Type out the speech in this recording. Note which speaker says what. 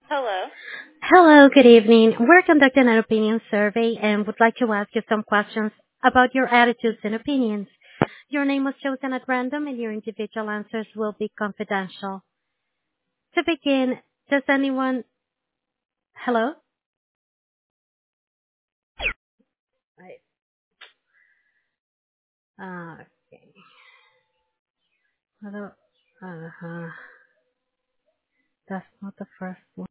Speaker 1: Hello.
Speaker 2: Hello, good evening. We're conducting an opinion survey and would like to ask you some questions about your attitudes and opinions. Your name was chosen at random and your individual answers will be confidential. To begin, does anyone... Hello? Right. Okay. Hello? Uh-huh. That's not the first one.